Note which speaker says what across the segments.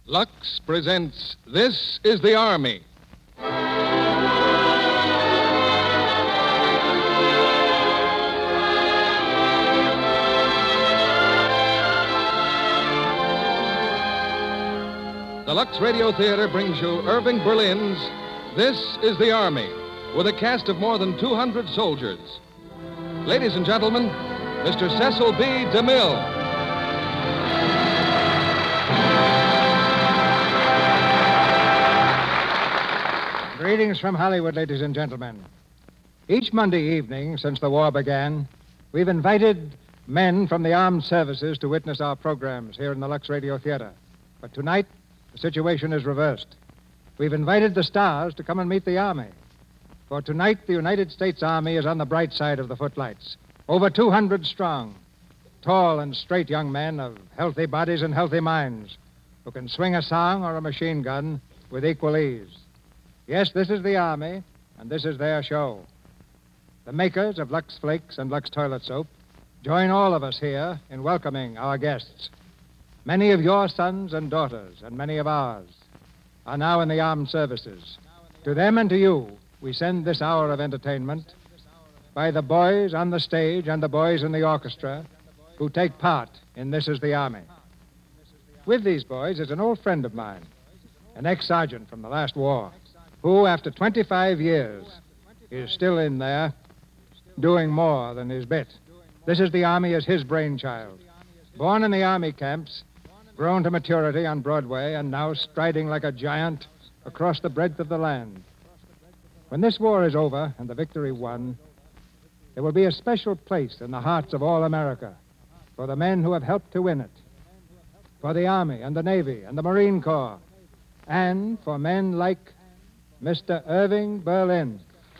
Speaker 1: Lux presents This is the Army. The Lux Radio Theater brings you Irving Berlin's This is the Army, with a cast of more than 200 soldiers. Ladies and gentlemen, Mr. Cecil B. DeMille.
Speaker 2: Greetings from Hollywood, ladies and gentlemen. Each Monday evening since the war began, we've invited men from the armed services to witness our programs here in the Lux Radio Theater. But tonight, the situation is reversed. We've invited the stars to come and meet the Army. For tonight, the United States Army is on the bright side of the footlights. Over 200 strong, tall and straight young men of healthy bodies and healthy minds who can swing a song or a machine gun with equal ease. Yes, this is the Army, and this is their show. The makers of Lux Flakes and Lux Toilet Soap join all of us here in welcoming our guests. Many of your sons and daughters, and many of ours, are now in the armed services. To them and to you, we send this hour of entertainment by the boys on the stage and the boys in the orchestra who take part in This is the Army. With these boys is an old friend of mine, an ex-sergeant from the last war, who, after 25 years, is still in there doing more than his bit. This is the Army as his brainchild. Born in the Army camps, grown to maturity on Broadway, and now striding like a giant across the breadth of the land. When this war is over and the victory won, there will be a special place in the hearts of all America for the men who have helped to win it, for the Army and the Navy and the Marine Corps, and for men like Mr. Irving Berlin.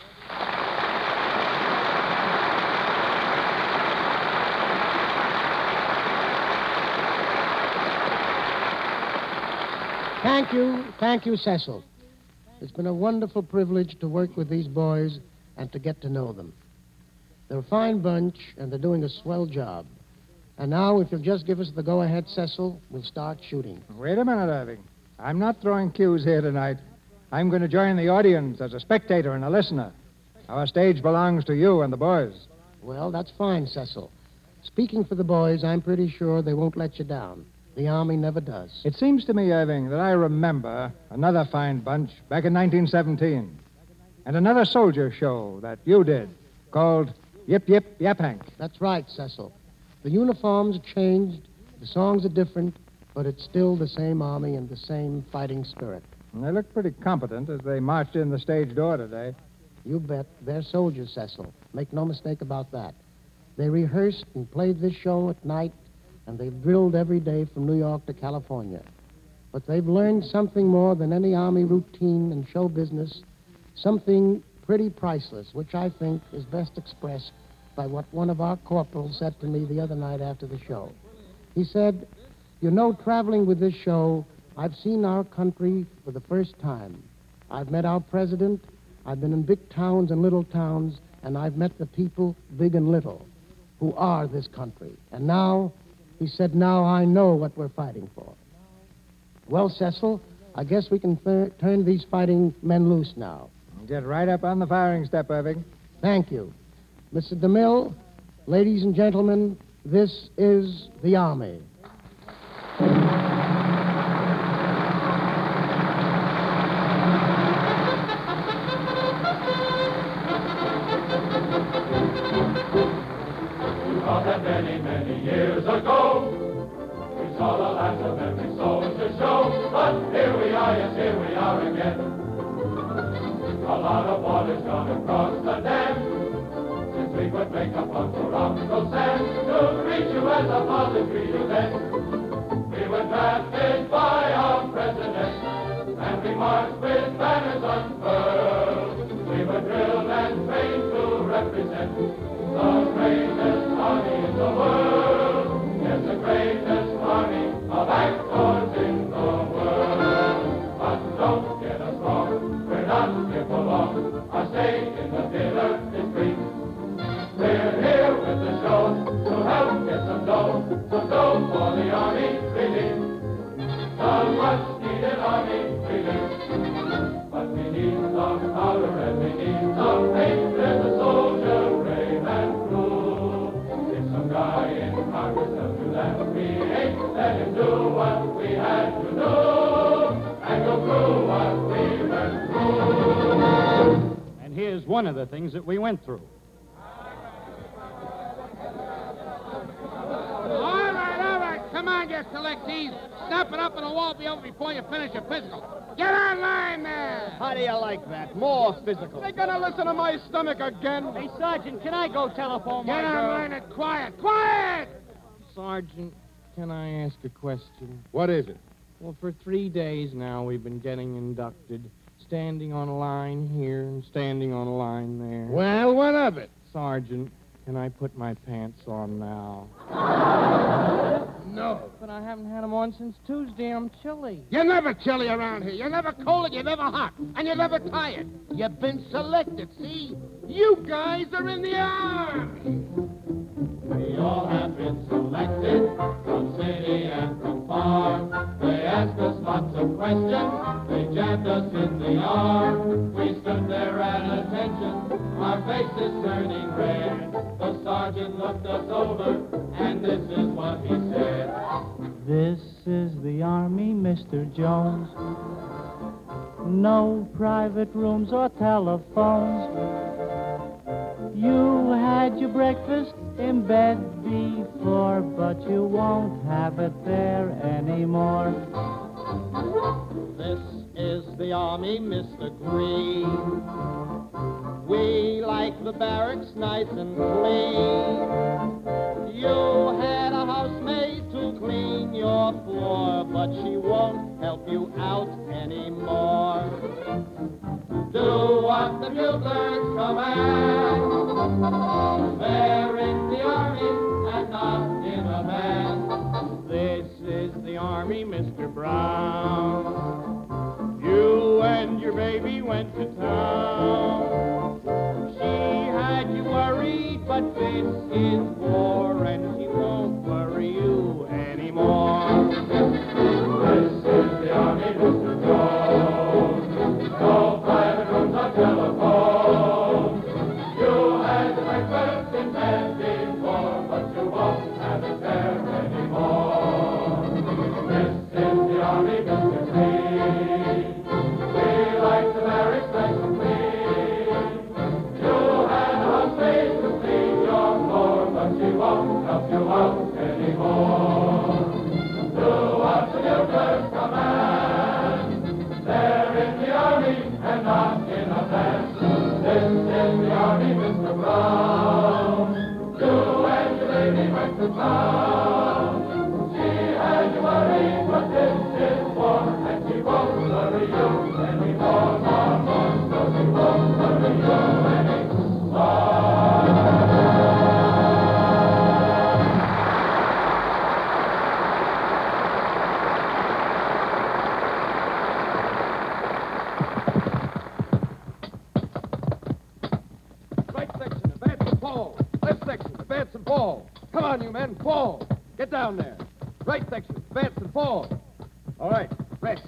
Speaker 3: Thank you, Cecil. It's been a wonderful privilege to work with these boys and to get to know them. They're a fine bunch, and they're doing a swell job. And now, if you'll just give us the go-ahead, Cecil, we'll start shooting.
Speaker 2: Wait a minute, Irving. I'm not throwing cues here tonight. I'm going to join the audience as a spectator and a listener. Our stage belongs to you and the boys.
Speaker 3: Well, that's fine, Cecil. Speaking for the boys, I'm pretty sure they won't let you down. The Army never does.
Speaker 2: It seems to me, Irving, that I remember another fine bunch back in 1917. And another soldier show that you did called Yip Yip Yap Hank.
Speaker 3: That's right, Cecil. The uniforms changed, the songs are different, but it's still the same Army and the same fighting spirit.
Speaker 2: And they look pretty competent as they marched in the stage door today.
Speaker 3: You bet. They're soldiers, Cecil. Make no mistake about that. They rehearsed and played this show at night, and they've drilled every day from New York to California. But they've learned something more than any Army routine and show business, something pretty priceless, which I think is best expressed by what one of our corporals said to me the other night after the show. He said, "You know, traveling with this show, I've seen our country for the first time. I've met our president, I've been in big towns and little towns, and I've met the people, big and little, who are this country. And now," he said, "now I know what we're fighting for." Well, Cecil, I guess we can turn these fighting men loose now.
Speaker 2: Get right up on the firing step, Irving.
Speaker 3: Thank you. Mr. DeMille, ladies and gentlemen, this is the Army.
Speaker 4: Many years ago, we saw the last of every soldier show, but here we are, yes, here we are again. A lot of water's gone across the dam, since we would make up Uncle Uncle Sam to greet you as a father greet you then. We were drafted by our president, and we marched with banners unfurled. We were drilled and trained to represent the greatest army in the world. Yes, the greatest army of actors in the world. But don't get us wrong, we're not here for long. Our stay in the theater is free. We're here with the show to help get some dough. So go for the Army relief. So much let him do what we had to do and go through what we went through.
Speaker 5: And here's one of the things that we went through.
Speaker 6: All right. Come on, you selectees. Snap it up and it won't be over before you finish your physical. Get on line there.
Speaker 5: How do you like that? More physical.
Speaker 6: They're gonna listen to my stomach again.
Speaker 5: Hey, Sergeant, can I go telephone my
Speaker 6: Get on
Speaker 5: girl?
Speaker 6: line and quiet. Quiet!
Speaker 7: Sergeant, can I ask a question?
Speaker 2: What is it?
Speaker 7: Well, for 3 days now, we've been getting inducted, standing on a line here and standing on a line there.
Speaker 2: Well, what of it?
Speaker 7: Sergeant, can I put my pants on now?
Speaker 2: No.
Speaker 7: But I haven't had them on since Tuesday. I'm chilly.
Speaker 6: You're never chilly around here. You're never cold and you're never hot. And you're never tired. You've been selected, see? You guys are in the army.
Speaker 4: We all have been selected from city and from farm. They asked us lots of questions. They jabbed us in the arm. We stood there at attention, our faces turning red. The sergeant looked us over, and this is what he said.
Speaker 8: This is the Army, Mr. Jones. No private rooms or telephones. You had your breakfast in bed before, but you won't have it there anymore.
Speaker 9: This is the Army, Mr. Green. We like the barracks nice and clean. You had a housemaid to clean your floor, but she won't help you out anymore. Do what the buglers command. They're in the Army and not in a band.
Speaker 5: This is the Army, Mr. Brown. You and your baby went to town. She had you worried, but this is war, and she won't worry you anymore.
Speaker 4: This is the Army, Mr. Jones. No private rooms or telephones. You had the breakfast in bed before, but you won't have it there anymore. This is the Army, Mr. Clean. We like the barracks nice and clean. You had a housemaid to clean your floor, but she won't help you out anymore. Do what the buglers command. They're in the Army and not in a band. This is the Army, Mr. Brown. You and your lady went to town. She had you worried, but this is war, and she won't worry you anymore. So she won't worry you
Speaker 1: Right section, advance and fall. Left section, advance and fall. Come on, you men, fall. Get down there. Right section, advance and fall. All right, rest.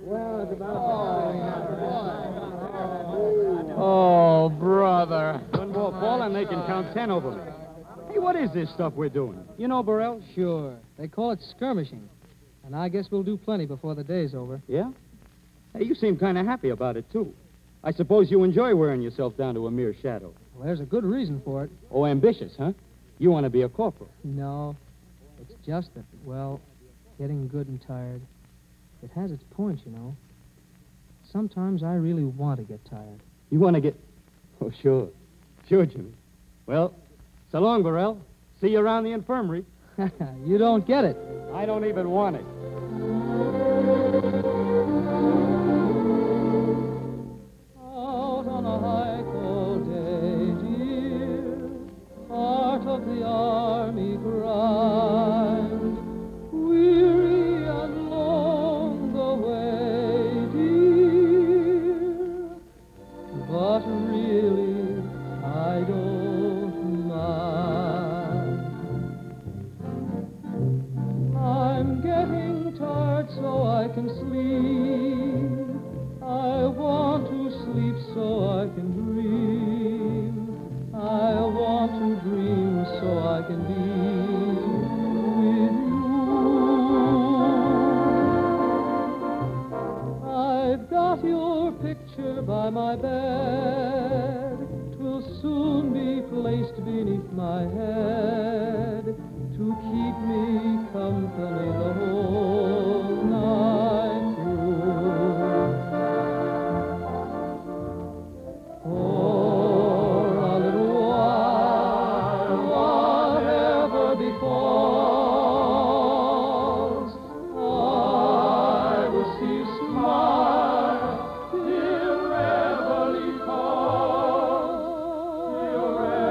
Speaker 5: Oh, brother. One more fall and they can count 10 over me. Hey, what is this stuff we're doing? You know, Burrell?
Speaker 10: Sure. They call it skirmishing. And I guess we'll do plenty before the day's over.
Speaker 5: Yeah? Hey, you seem kind of happy about it, too. I suppose you enjoy wearing yourself down to a mere shadow.
Speaker 10: Well, there's a good reason for it.
Speaker 5: Oh, ambitious, huh? You want to be a corporal.
Speaker 10: No. It's just that, well, getting good and tired. It has its points, you know. Sometimes I really want to get tired.
Speaker 5: You want to get... Oh, sure. Sure, Jimmy. Well, so long, Burrell. See you around the infirmary.
Speaker 10: You don't get it.
Speaker 5: I don't even want it.
Speaker 8: Out on a high cold day, dear, part of the army grind, weary and long the way, dear, but really I don't mind. I'm getting tired so I can sleep. I want to sleep so I can dream. I want to dream so I can be with you. picture by my bed. 'Twill soon be placed beneath my head to keep me company the whole night through. For a little while, whatever befalls, I will see you smile till reveille calls, till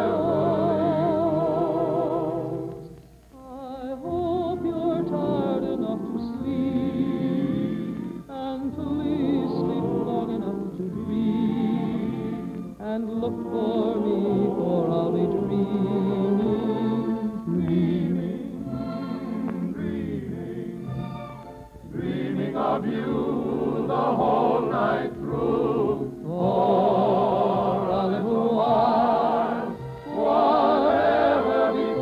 Speaker 8: reveille calls. I hope you're tired enough to sleep, and please sleep long enough to dream, and look for me, for I'll be
Speaker 4: dreaming of you the whole night through.
Speaker 8: For a little while,
Speaker 4: Whatever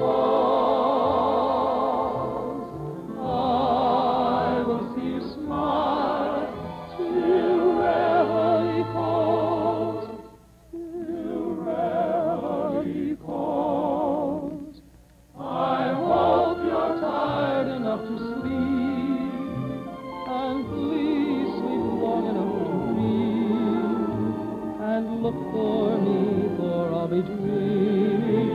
Speaker 4: befalls,
Speaker 8: I will see you smile till reveille calls, till reveille calls. I hope you're tired enough to sleep, and please sleep long enough to dream, and look for me, for I'll be dreaming,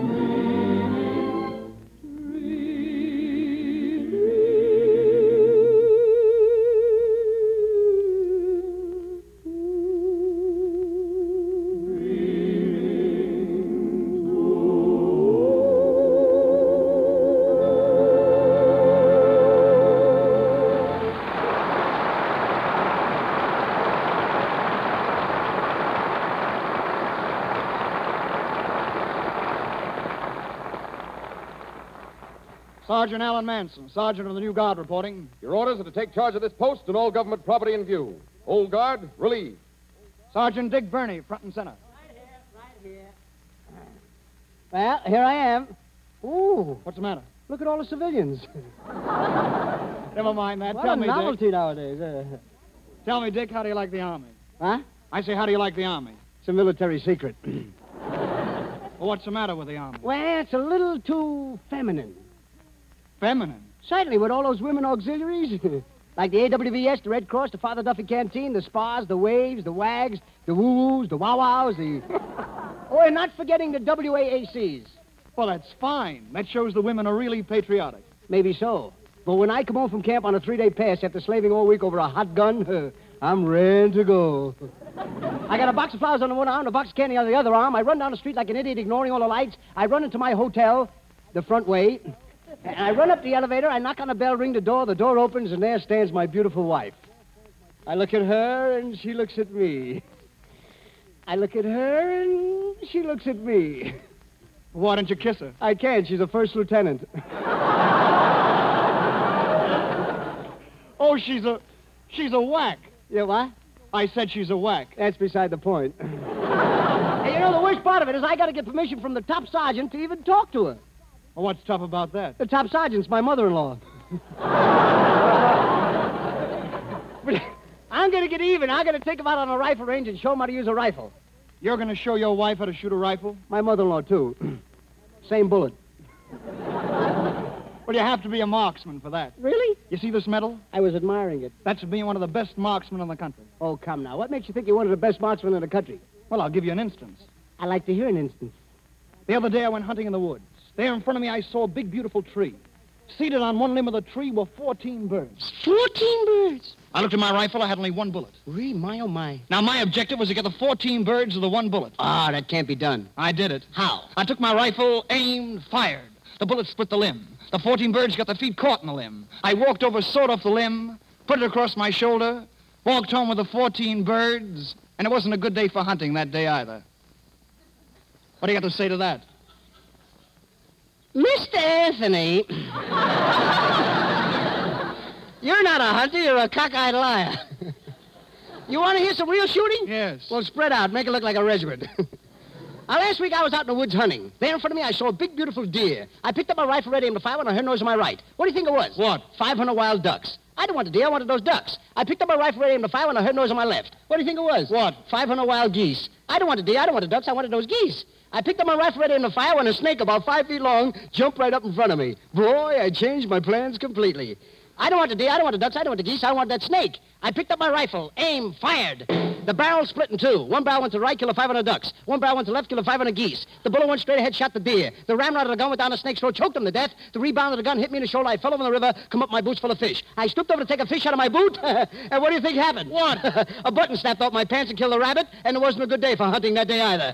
Speaker 11: Sergeant Alan Manson, Sergeant of the New Guard reporting.
Speaker 1: Your orders are to take charge of this post and all government property in view. Old Guard, relieve.
Speaker 11: Sergeant Dick Burney, front and center.
Speaker 12: Right here. Well, here I am. Ooh,
Speaker 11: What's the matter?
Speaker 12: look at all the civilians.
Speaker 11: Never mind that.
Speaker 12: What
Speaker 11: Tell
Speaker 12: a
Speaker 11: me,
Speaker 12: novelty
Speaker 11: Dick.
Speaker 12: nowadays.
Speaker 11: Tell me, Dick, how do you like the Army?
Speaker 12: Huh?
Speaker 11: I say, how do you like the Army?
Speaker 12: It's a military secret.
Speaker 11: Well, what's the matter with the Army?
Speaker 12: Well, it's a little too feminine.
Speaker 11: Feminine.
Speaker 12: Certainly, with all those women auxiliaries. Like the AWVS, the Red Cross, the Father Duffy Canteen, the Spas, the Waves, the WAGs, the Woo-Woos, the Wow-Wows, the... Oh, and not forgetting the WAACs.
Speaker 11: Well, that's fine. That shows the women are really patriotic.
Speaker 12: Maybe so. But when I come home from camp on a 3-day pass after slaving all week over a hot gun, I'm ready to go. I got a box of flowers on the one arm, a box of candy on the other arm. I run down the street like an idiot, ignoring all the lights. I run into my hotel, the front way. And I run up the elevator, I knock on the bell, ring the door opens, and there stands my beautiful wife. I look at her, and she looks at me. I look at her, and she looks at me.
Speaker 11: Why don't you kiss her?
Speaker 12: I can't, she's a first lieutenant.
Speaker 11: Oh, she's a whack.
Speaker 12: Yeah, what?
Speaker 11: I said she's a whack.
Speaker 12: That's beside the point. Hey, you know, the worst part of it is I got to get permission from the top sergeant to even talk to her.
Speaker 11: Well, what's tough about that?
Speaker 12: The top sergeant's my mother-in-law. But I'm going to get even. I'm going to take him out on a rifle range and show him how to use a rifle.
Speaker 11: You're going to show your wife how to shoot a rifle?
Speaker 12: My mother-in-law, too. Same bullet.
Speaker 11: Well, you have to be a marksman for that.
Speaker 12: Really?
Speaker 11: You see this medal?
Speaker 12: I was admiring it.
Speaker 11: That's being one of the best marksmen in the country.
Speaker 12: Oh, come now. What makes you think you're one of the best marksmen in the country?
Speaker 11: Well, I'll give you an instance.
Speaker 12: I like to hear an instance.
Speaker 11: The other day I went hunting in the woods. There in front of me I saw a big, beautiful tree. Seated on one limb of the tree were 14 birds.
Speaker 12: 14 birds?
Speaker 11: I looked at my rifle. I had only one bullet.
Speaker 12: Really? My, oh, my.
Speaker 11: Now, my objective was to get the 14 birds with the one bullet.
Speaker 12: Ah, that can't be done.
Speaker 11: I did it.
Speaker 12: How?
Speaker 11: I took my rifle, aimed, fired. The bullet split the limb. The 14 birds got their feet caught in the limb. I walked over, sawed off the limb, put it across my shoulder, walked home with the 14 birds, and it wasn't a good day for hunting that day either. What do you got to say to that?
Speaker 12: Mr. Anthony, you're not a hunter, you're a cockeyed liar. You want to hear some real shooting?
Speaker 11: Yes.
Speaker 12: Well, spread out, make it look like a regiment. Last week I was out in the woods hunting. There in front of me I saw a big, beautiful deer. I picked up my rifle, ready aimed to fire when I heard noise on my right. What do you think it was?
Speaker 11: What?
Speaker 12: 500 wild ducks. I didn't want the deer. I wanted those ducks. I picked up my rifle, ready aimed to fire when I heard noise on my left. What do you think it was?
Speaker 11: What?
Speaker 12: 500 wild geese. I didn't want the deer. I didn't want the ducks. I wanted those geese. I picked up my rifle, ready aimed to fire when a snake about 5 feet long jumped right up in front of me. Boy, I changed my plans completely. I don't want the deer, I don't want the ducks, I don't want the geese, I want that snake. I picked up my rifle, aimed, fired. The barrel split in two. One barrel went to the right, killed 500 ducks. One barrel went to the left, killed 500 geese. The bullet went straight ahead, shot the deer. The ramrod of the gun went down the snake's throat, choked him to death. The rebound of the gun hit me in the shoulder. I fell over in the river, come up my boots full of fish. I stooped over to take a fish out of my boot, and what do you think happened?
Speaker 11: What?
Speaker 12: A button snapped off my pants and killed a rabbit, and it wasn't a good day for hunting that day either.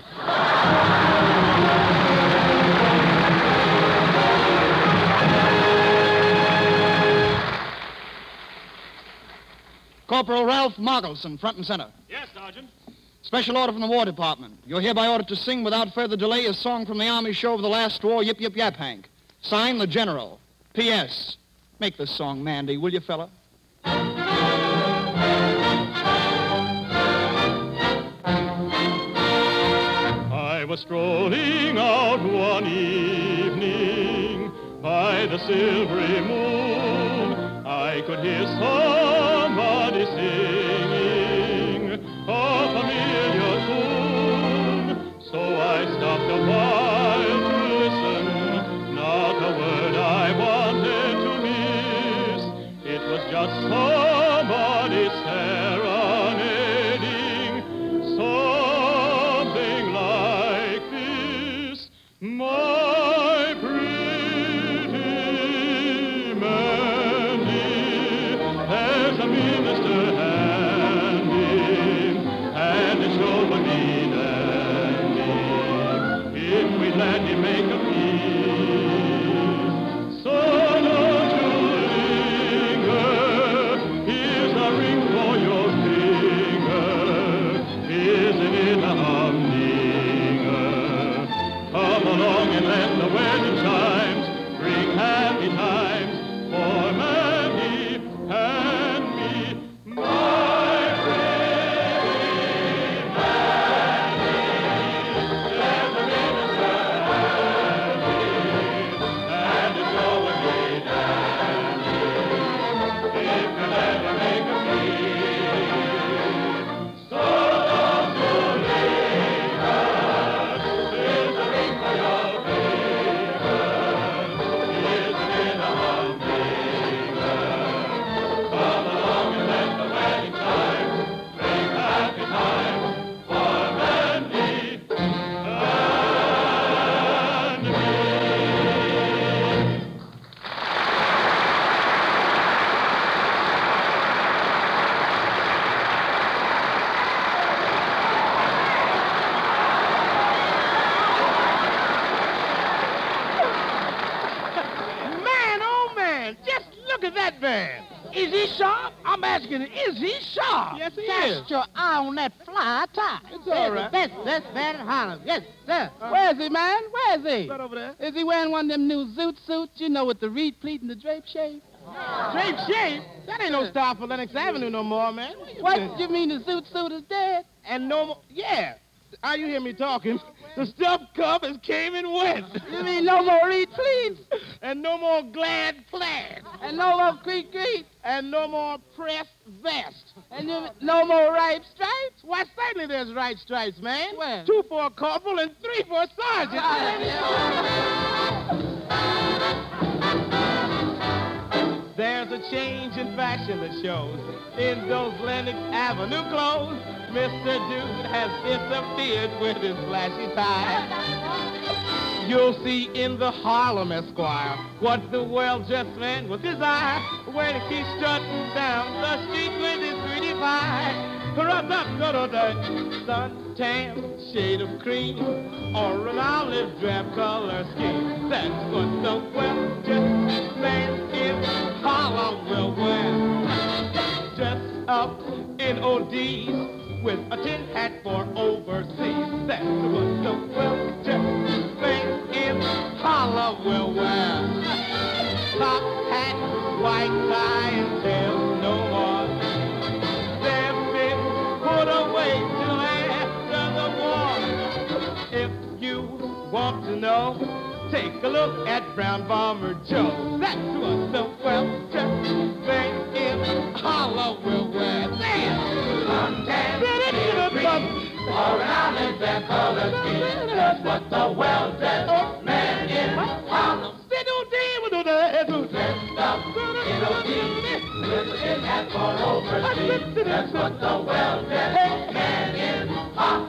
Speaker 11: Corporal Ralph Moggelson, front and center.
Speaker 13: Yes, Sergeant.
Speaker 11: Special order from the War Department. You're hereby ordered to sing without further delay a song from the Army show of the last war, Yip Yip Yap Hank. Sign, the General. P.S. Make this song Mandy, will you, fella?
Speaker 13: I was strolling out one evening by the silvery moon. I could hear somebody singing a familiar tune. So I stopped a while to listen. Not a word I wanted to miss. It was just somebody serenading. Something like this. My pretty Mandy, there's a minister handing, and it sure would be dandy if we let him make a peace. So don't you linger, here's a ring for your finger. Isn't it a humdinger? Come along and let the wedding chimes bring happy times for Mandy and me. My pretty Mandy, there's a minister handing, and it sure would be dandy if you let him make a peace. So don't you linger, here's a ring for your finger. Isn't it a humdinger? Come along and let the wedding time bring happy times for Mandy and me.
Speaker 6: Man, oh man, just look at that man. Is he sharp? I'm asking, is he sharp?
Speaker 11: Yes, he is.
Speaker 6: Cast your eye on that fly tie.
Speaker 11: It's all right.
Speaker 6: That's bad at Holland. Yes, sir.
Speaker 11: Where is he, man? Where is he?
Speaker 6: Right over there.
Speaker 11: Is he wearing one of them new zoot suits, you know, with the reed pleat and the drape shape?
Speaker 6: Drape shape? That ain't no style for Lenox Avenue no more, man.
Speaker 11: What? You mean the zoot suit is dead?
Speaker 6: And no more, yeah. How you hear me talking? The stuff covers came and went.
Speaker 11: You mean no more reed pleats?
Speaker 6: And no more glad plaid.
Speaker 11: And no more creek creek?
Speaker 6: And no more pressed vest.
Speaker 11: And no more ripe stripes?
Speaker 6: Why, certainly there's right stripes, man.
Speaker 11: Where?
Speaker 6: 2 for a corporal and 3 for a sergeant. There's a change in fashion that shows in those Lenox Avenue clothes. Mr. Dude has disappeared with his flashy tie. You'll see in the Harlem Esquire what the well-dressed man would desire when he's strutting down the street with his pretty pie. Suntan, shade of cream, or an olive drab color scheme. That's what the well-dressed man in Harlem will wear. Dress up in ODs with a tin hat for overseas. That's what the well-dressed man in Harlem will wear. Top hat, white tie, and tails no more. They've been put away till after the war. If you want to know, take a look at Brown Bomber Joe. That's what the well-dressed man in
Speaker 4: have color schemes. That's what the well-dressed man in Harlem. Dressed up in a beat, with a tin hat for overseas. That's what the well-dressed man in Harlem.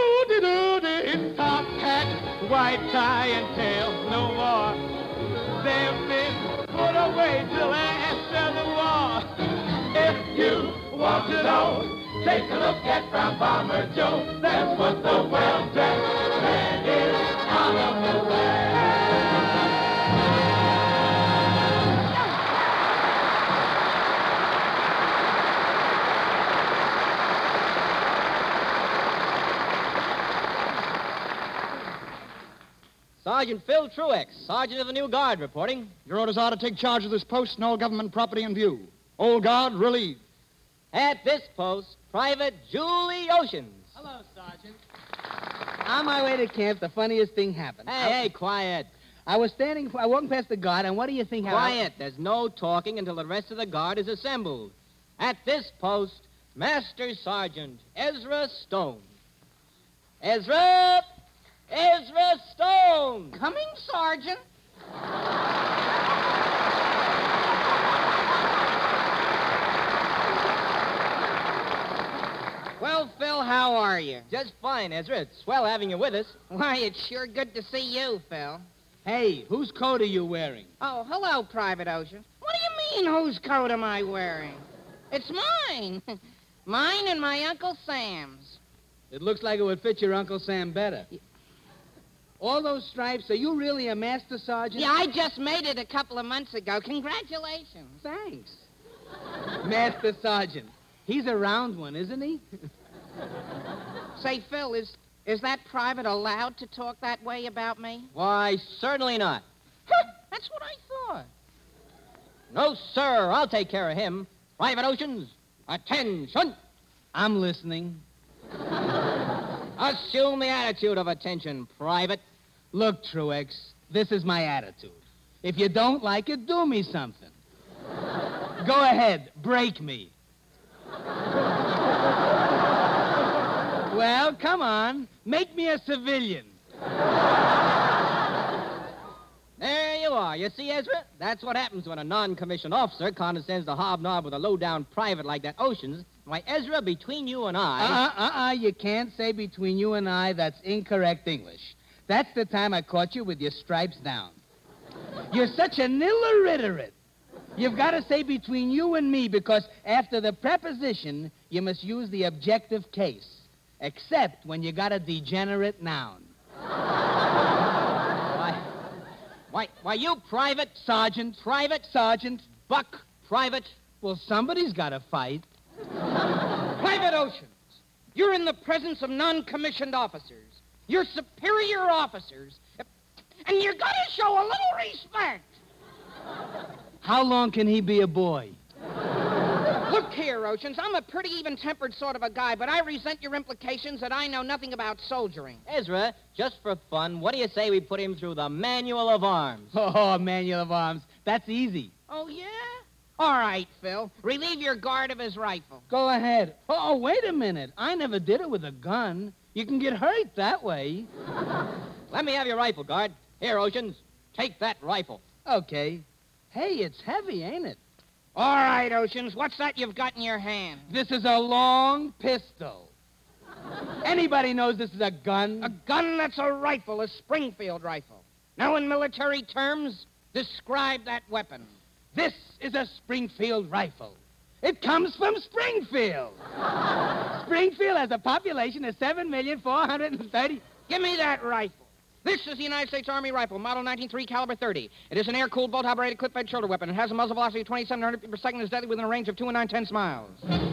Speaker 5: Top hat, white tie, and tails no more. They've been put away till after the war.
Speaker 4: If you want to know, take a look at Brown Bomber Joe. That's what the well-dressed man in Harlem will wear.
Speaker 14: Sergeant Phil Truex, Sergeant of the New Guard, reporting.
Speaker 11: Your orders are to take charge of this post and all government property in view. Old Guard, relieved.
Speaker 14: At this post, Private Julie Oceans.
Speaker 12: Hello, Sergeant. On my way to camp, the funniest thing happened.
Speaker 14: Hey, quiet.
Speaker 12: I was walking past the guard, and what do you think happened?
Speaker 14: Quiet. There's no talking until the rest of the guard is assembled. At this post, Master Sergeant Ezra Stone. Ezra Stone!
Speaker 15: Coming, Sergeant. Well, Phil, how are you?
Speaker 14: Just fine, Ezra. It's swell having you with us.
Speaker 15: Why, it's sure good to see you, Phil.
Speaker 12: Hey, whose coat are you wearing?
Speaker 15: Oh, hello, Private Ocean. What do you mean, whose coat am I wearing? It's mine. Mine and my Uncle Sam's.
Speaker 12: It looks like it would fit your Uncle Sam better. All those stripes, are you really a master sergeant?
Speaker 15: Yeah, I just made it a couple of months ago. Congratulations.
Speaker 12: Thanks. Master sergeant. He's a round one, isn't he?
Speaker 15: Say, Phil, is that private allowed to talk that way about me?
Speaker 14: Why, certainly not.
Speaker 15: That's what I thought.
Speaker 14: No, sir. I'll take care of him. Private Oceans, attention.
Speaker 12: I'm listening.
Speaker 14: Assume the attitude of attention, Private.
Speaker 12: Look, Truex, this is my attitude. If you don't like it, do me something. Go ahead, break me. Well, come on. Make me a civilian.
Speaker 14: There you are. You see, Ezra? That's what happens when a non-commissioned officer condescends to hobnob with a low-down private like that Oceans. Why, Ezra, between you and I...
Speaker 12: You can't say between you and I. That's incorrect English. That's the time I caught you with your stripes down. You're such an illiterate. You've got to say between you and me because after the preposition, you must use the objective case, except when you got a degenerate noun.
Speaker 14: Why, you private,
Speaker 12: sergeant,
Speaker 14: buck, private.
Speaker 12: Well, somebody's got to fight.
Speaker 15: Private Oceans, you're in the presence of non-commissioned officers. You're superior officers, and you're going to show a little respect.
Speaker 12: How long can he be a boy?
Speaker 15: Look here, Oceans, I'm a pretty even-tempered sort of a guy, but I resent your implications that I know nothing about soldiering.
Speaker 14: Ezra, just for fun, what do you say we put him through the Manual of Arms?
Speaker 12: Oh, Manual of Arms. That's easy.
Speaker 15: Oh, yeah? All right, Phil. Relieve your guard of his rifle.
Speaker 12: Go ahead. Oh, wait a minute. I never did it with a gun. You can get hurt that way.
Speaker 14: Let me have your rifle, guard. Here, Oceans. Take that rifle.
Speaker 12: Okay. Hey, it's heavy, ain't it?
Speaker 15: All right, Oceans. What's that you've got in your hand?
Speaker 12: This is a long pistol. Anybody knows this is a gun?
Speaker 15: A gun that's a rifle, a Springfield rifle. Now, in military terms, describe that weapon.
Speaker 12: This is a Springfield rifle. It comes from Springfield. Springfield has a population of 7,430,000.
Speaker 15: Give me that rifle. This is the United States Army rifle, model 1903, caliber 30. It is an air-cooled, bolt-operated, clip-fed shoulder weapon. It has a muzzle velocity of 2,700 feet per second and is deadly within a range of 2 9/10 miles.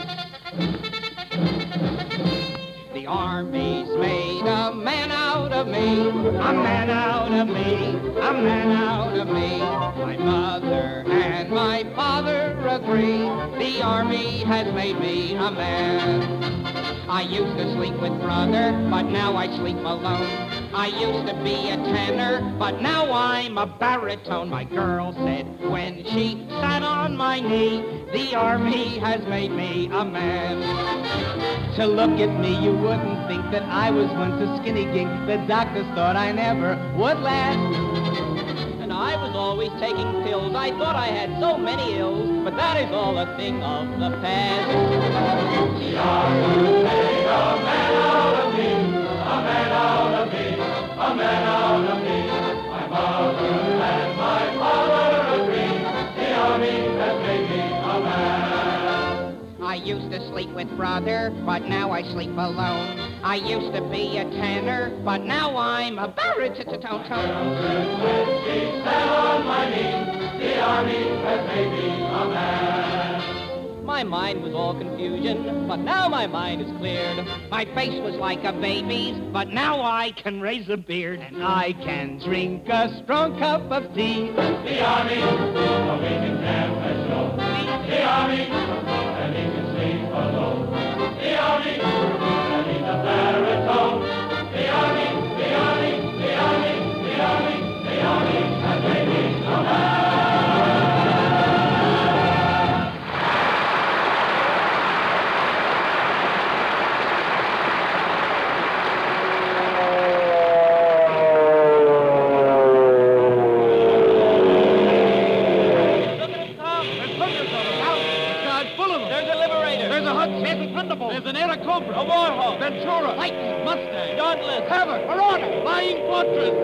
Speaker 5: The Army's made a man out of me, a man out of me, a man out of me. My mother and my father agree, the Army has made me a man. I used to sleep with brother, but now I sleep alone. I used to be a tenor, but now I'm a baritone. My girl said when she sat on my knee,
Speaker 14: The Army has made me a man. To look at me, you wouldn't think that I was once a skinny gink. The doctors thought I never would last. And I was always taking pills. I thought I had so many ills, but that is all a thing of the past.
Speaker 4: The Army made a man out of me, a man out of me, a man out of me. My mother and my father agree. The Army has made me a man.
Speaker 15: I used to sleep with brother, but now I sleep alone. I used to be a tanner, but now I'm a baritone.
Speaker 4: When she sat on my knee, the Army has made me a man.
Speaker 14: My mind was all confusion, but now my mind is cleared.
Speaker 15: My face was like a baby's, but now I can raise a beard.
Speaker 14: And I can drink a strong cup of tea.
Speaker 4: The Army, a weekend camp has shown. The Army, and he can sleep alone. The Army, and he's a baritone. The Army, the Army, the Army, the Army, the Army has made me a man.
Speaker 6: There's an Airacobra, a Warhawk, Ventura, Lightning, Mustang, Dauntless, Havoc, Marauder, Flying Fortress.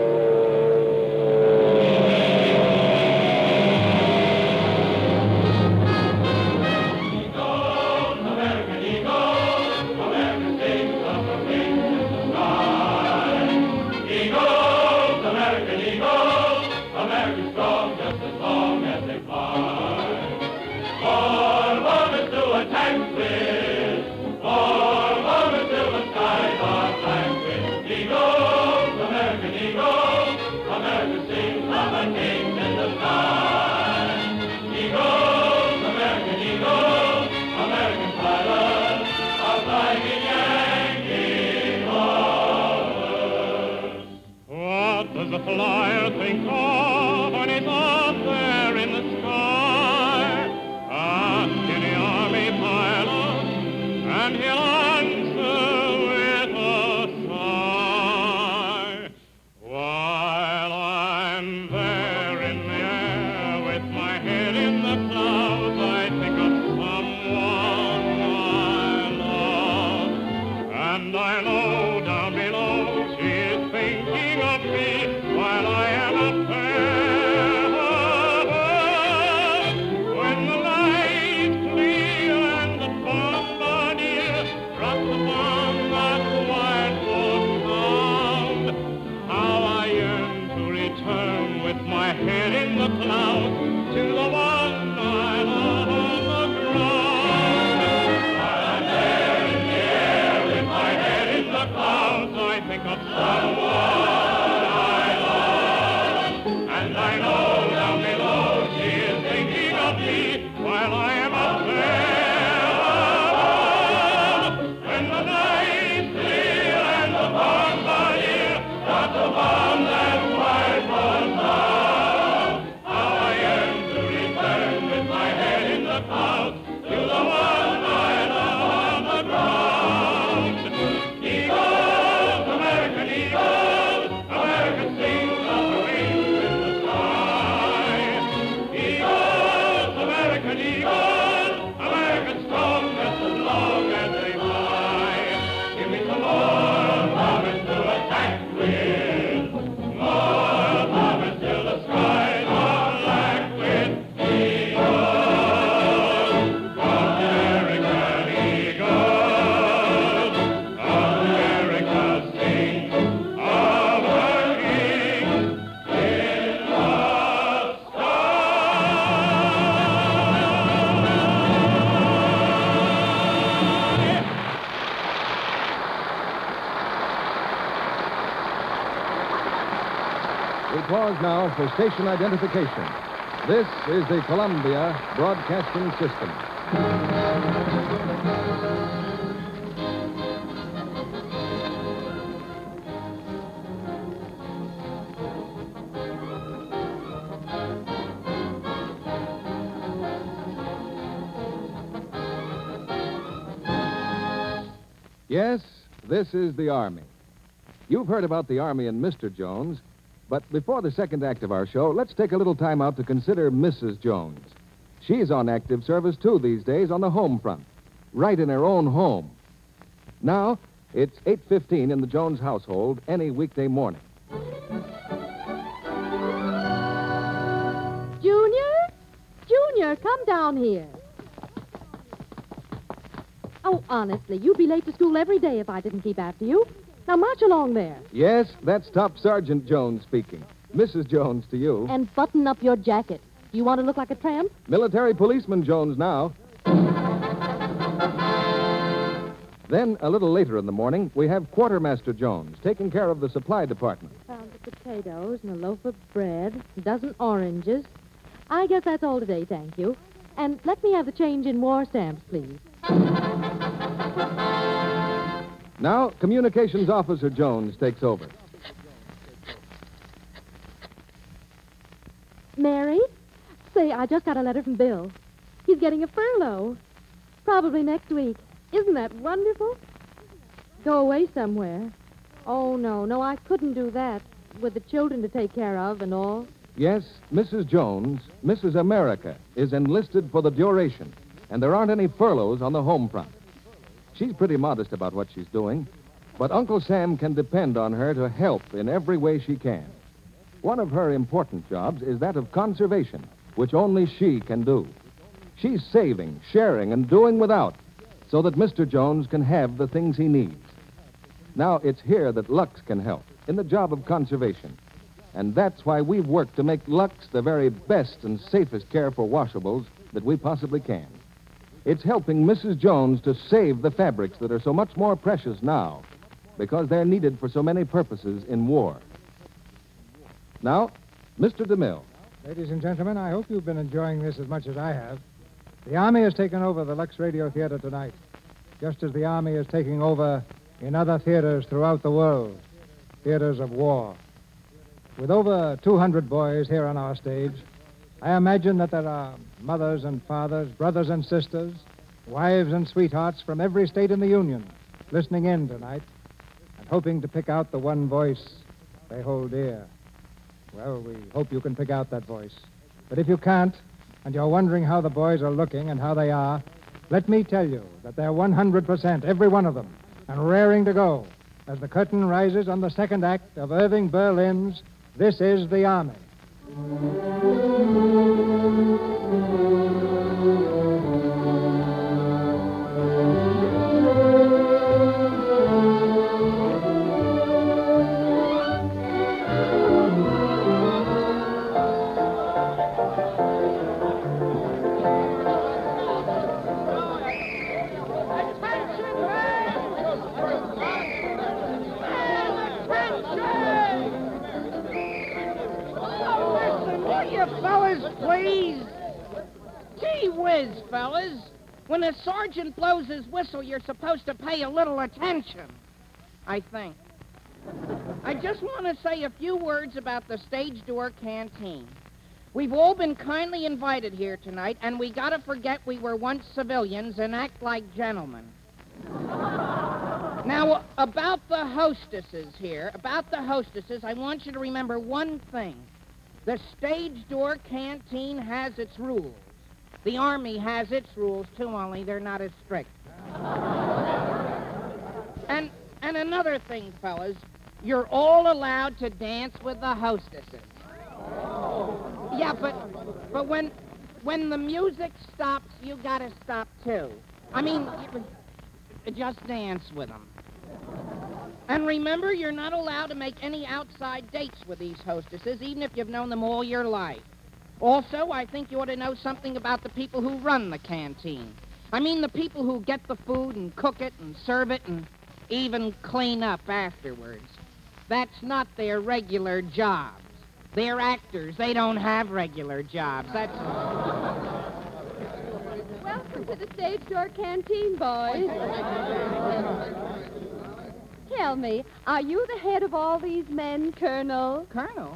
Speaker 4: Eagles, American eagles, American sings of the wings in the sky. Eagles, American eagles, American strong just as long as they fly. For bombers to attack with, for bombers till the skies are black with. Eagles, American eagles, American sings of the kings in the sky. Eagles, American eagles, American pilots are flying in Yankee colors.
Speaker 6: What does the flyer think of when he's up there in the sky? Ask any Army pilot, and he'll answer with a sigh. While I'm there in the air with my head in the clouds, I think of someone I love. And I know down below she is thinking of me while I am up there. When the night's clear and the bombardier drops upon that wide sound, how I yearn to return with my head in the clouds to the one I love on the ground. While I'm there in the air with my head in the clouds, I think of someone I love. And I know down below she is thinking of me while I am up there. When the night's clear and the bombardier drops a bomb that wide falls down, how I yearn to return with my head in the clouds to the one I love on the ground. Eagles, American eagles, American sings of the wings in the sky. Eagles, American eagles, American strong just as long as they fly. Give me some more bombers to attack with, more bombers till the skies are black with eagles. American eagles, America sings of her king in the
Speaker 1: We pause now for station identification. This is the Columbia Broadcasting System. Yes, this is the Army. You've heard about the Army and Mr. Jones, but before the second act of our show, let's take a little time out to consider Mrs. Jones. She's on active service, too, these days on the home front, right in her own home. Now, it's 8:15 in the Jones household any weekday morning.
Speaker 16: Junior, come down here. Oh, honestly, you'd be late to school every day if I didn't keep after you. Now, march along there.
Speaker 1: Yes, that's Top Sergeant Jones speaking. Mrs. Jones to you.
Speaker 16: And button up your jacket. Do you want to look like a tramp?
Speaker 1: Military Policeman Jones now. Then, a little later in the morning, we have Quartermaster Jones taking care of the supply department.
Speaker 16: Found the potatoes and a loaf of bread, a dozen oranges. I guess that's all today, thank you. And let me have the change in war stamps, please.
Speaker 1: Now, Communications Officer Jones takes over.
Speaker 16: Mary? Say, I just got a letter from Bill. He's getting a furlough. Probably next week. Isn't that wonderful? Go away somewhere. Oh, no, I couldn't do that. With the children to take care of and all.
Speaker 1: Yes, Mrs. Jones, Mrs. America, is enlisted for the duration, and there aren't any furloughs on the home front. She's pretty modest about what she's doing, but Uncle Sam can depend on her to help in every way she can. One of her important jobs is that of conservation, which only she can do. She's saving, sharing, and doing without, so that Mr. Jones can have the things he needs. Now, it's here that Lux can help, in the job of conservation. And that's why we've worked to make Lux the very best and safest care for washables that we possibly can. It's helping Mrs. Jones to save the fabrics that are so much more precious now because they're needed for so many purposes in war. Now, Mr. DeMille.
Speaker 2: Ladies and gentlemen, I hope you've been enjoying this as much as I have. The Army has taken over the Lux Radio Theater tonight, just as the Army is taking over in other theaters throughout the world, theaters of war. With over 200 boys here on our stage, I imagine that there are mothers and fathers, brothers and sisters, wives and sweethearts from every state in the Union listening in tonight and hoping to pick out the one voice they hold dear. Well, we hope you can pick out that voice. But if you can't, and you're wondering how the boys are looking and how they are, let me tell you that they're 100%, every one of them, and raring to go as the curtain rises on the second act of Irving Berlin's This Is the Army.
Speaker 15: Please. Gee whiz, fellas. When a sergeant blows his whistle, you're supposed to pay a little attention, I think. I just want to say a few words about the Stage Door Canteen. We've all been kindly invited here tonight, and we gotta forget we were once civilians and act like gentlemen. Now, about the hostesses, I want you to remember one thing. The Stage Door Canteen has its rules. The Army has its rules, too, only they're not as strict. And another thing, fellas, you're all allowed to dance with the hostesses. Yeah, but when the music stops, you gotta stop, too. I mean, just dance with them. And remember, you're not allowed to make any outside dates with these hostesses, even if you've known them all your life. Also, I think you ought to know something about the people who run the canteen. I mean, the people who get the food and cook it and serve it and even clean up afterwards. That's not their regular jobs. They're actors. They don't have regular jobs. That's...
Speaker 16: Welcome to the Stage Door Canteen, boys. Tell me, are you the head of all these men, Colonel?
Speaker 15: Colonel?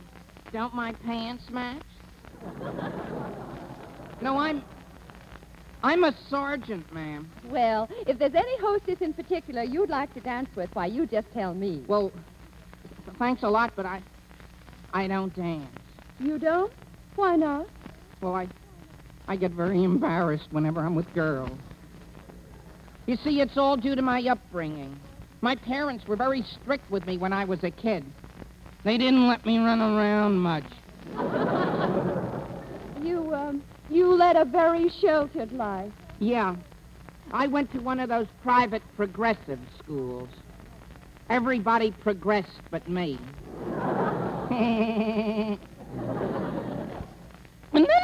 Speaker 15: Don't my pants match? No, I'm a sergeant, ma'am.
Speaker 17: Well, if there's any hostess in particular you'd like to dance with, why, you just tell me.
Speaker 15: Well, thanks a lot, but I don't dance.
Speaker 17: You don't? Why not?
Speaker 15: Well, I get very embarrassed whenever I'm with girls. You see, it's all due to my upbringing. My parents were very strict with me when I was a kid. They didn't let me run around much.
Speaker 17: You led a very sheltered life.
Speaker 15: Yeah. I went to one of those private progressive schools. Everybody progressed but me. And then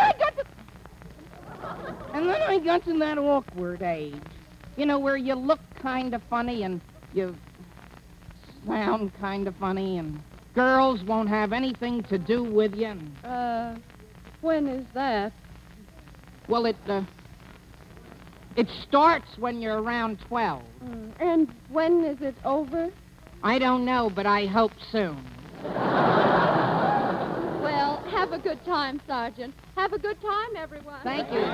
Speaker 15: I got to that awkward age. You know, where you look kind of funny and you sound kind of funny and girls won't have anything to do with you.
Speaker 17: When is that?
Speaker 15: Well, it starts when you're around 12.
Speaker 17: And when is it over?
Speaker 15: I don't know, but I hope soon.
Speaker 17: Well, have a good time, Sergeant. Have a good time, everyone.
Speaker 15: Thank you.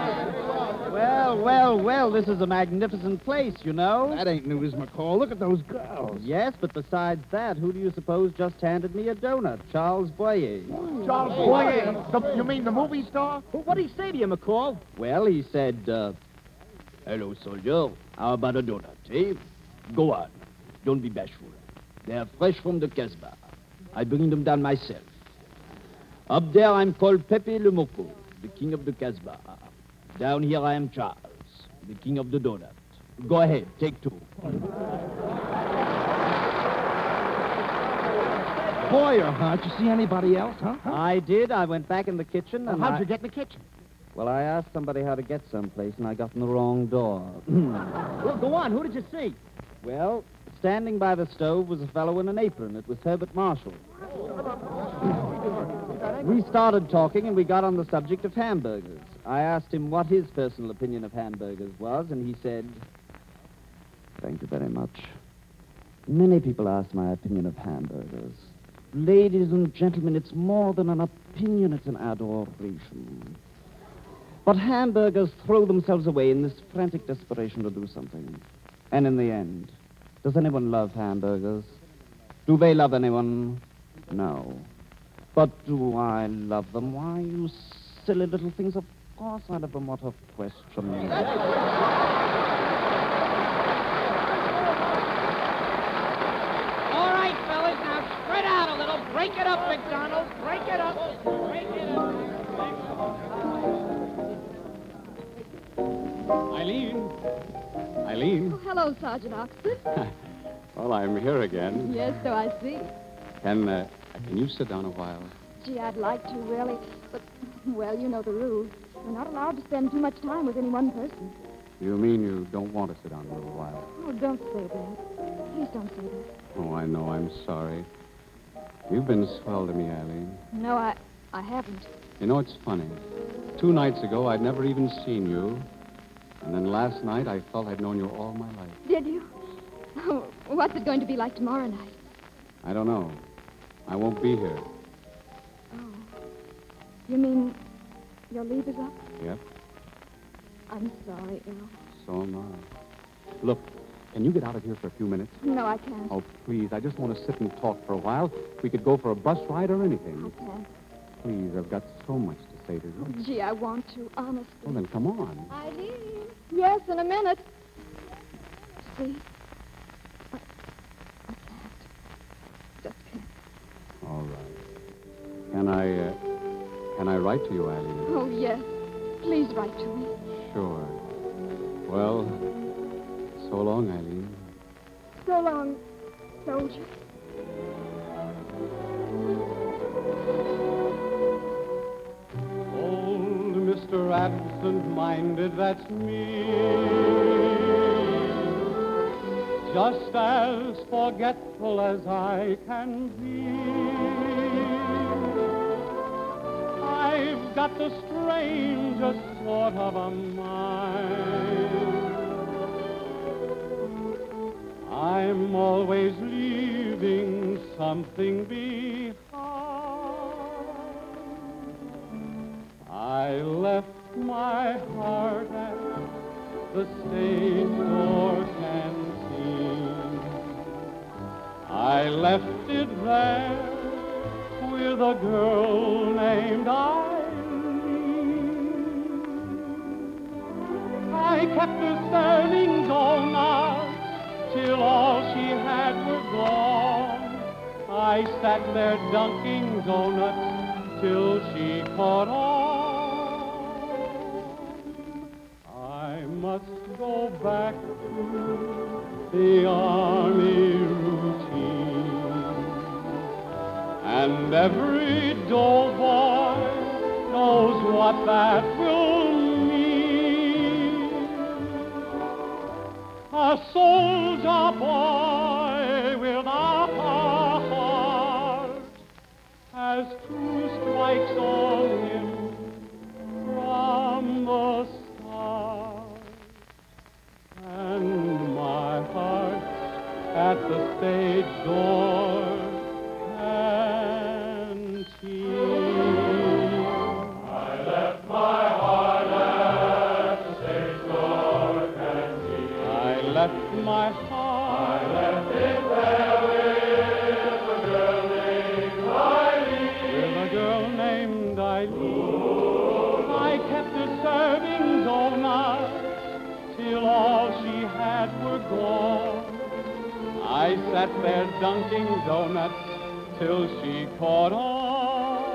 Speaker 18: Well, this is a magnificent place, you know.
Speaker 12: That ain't news, McCall. Look at those girls.
Speaker 18: Yes, but besides that, who do you suppose just handed me a donut? Charles Boyer.
Speaker 12: Charles Boyer? You mean the movie star?
Speaker 18: What did he say to you, McCall? Well, he said, hello, soldier. How about a donut, eh? Go on. Don't be bashful. They're fresh from the Casbah. I bring them down myself. Up there, I'm called Pepe Le Moco, the king of the Casbah. Down here, I am Charles, the king of the donut. Go ahead, take two.
Speaker 12: Boyer, huh? Did you see anybody else, huh?
Speaker 18: I did. I went back in the kitchen and
Speaker 12: How'd you get in the kitchen?
Speaker 18: Well, I asked somebody how to get someplace, and I got in the wrong door.
Speaker 12: Well, go on. Who did you see?
Speaker 18: Well, standing by the stove was a fellow in an apron. It was Herbert Marshall. We started talking, and we got on the subject of hamburgers. I asked him what his personal opinion of hamburgers was, and he said, "Thank you very much. Many people ask my opinion of hamburgers. Ladies and gentlemen, it's more than an opinion, it's an adoration. But hamburgers throw themselves away in this frantic desperation to do something. And in the end, does anyone love hamburgers? Do they love anyone? No. But do I love them? Why, you silly little things, of course I love them. What a question.
Speaker 15: All right, fellas, now spread out a little. Break it up, McDonald. Break it up. Break it up.
Speaker 19: Eileen.
Speaker 16: Oh, hello, Sergeant Oxford.
Speaker 19: Well, I'm here again.
Speaker 16: Yes, so I see.
Speaker 19: Can you sit down a while?
Speaker 16: Gee, I'd like to, really. But, well, you know the rules. We're not allowed to spend too much time with any one person.
Speaker 19: You mean you don't want to sit down a little while?
Speaker 16: Oh, don't say that. Please don't say that.
Speaker 19: Oh, I know. I'm sorry. You've been swell to me, Eileen.
Speaker 16: No, I haven't.
Speaker 19: You know, it's funny. 2 nights ago, I'd never even seen you. And then last night, I felt I'd known you all my life.
Speaker 16: Did you? Oh, what's it going to be like tomorrow night?
Speaker 19: I don't know. I won't be here.
Speaker 16: Oh. You mean your leave is up?
Speaker 19: Yep,
Speaker 16: I'm sorry, Earl.
Speaker 19: so am I. Look, can you get out of here for a few minutes?
Speaker 16: No, I can't.
Speaker 19: Oh, please, I just want to sit and talk for a while. We could go for a bus ride or anything.
Speaker 16: I can't.
Speaker 19: Please, I've got so much to say to you.
Speaker 16: Gee, I want to, honestly.
Speaker 19: Well, then come on.
Speaker 16: Eileen? Yes, in a minute. See? I can't. Just can't.
Speaker 19: All right. Can I write to you, Eileen?
Speaker 16: Oh, yes. Please write to me.
Speaker 19: Sure. Well, so long, Eileen.
Speaker 16: So long, soldier.
Speaker 6: Old Mr. Absent-Minded, that's me. Just as forgetful as I can be. I've got the strangest sort of a mind. I'm always leaving something behind. I left my heart at
Speaker 5: the stage door can see. I left it there with a girl named Eileen. I kept her serving donuts till all she had were gone. I sat there dunking donuts till she caught on. I must go back to the army routine, and every doughboy knows what that will mean. A soldier boy without a heart has two strikes on him from the start. And my heart at the stage door canteen.
Speaker 4: I left my heart at the stage door canteen.
Speaker 5: I left my heart.
Speaker 4: I left it there with a girl named Eileen.
Speaker 5: With a girl named Eileen. I kept her serving donuts till all she had were gone. I sat there dunking donuts till she caught on.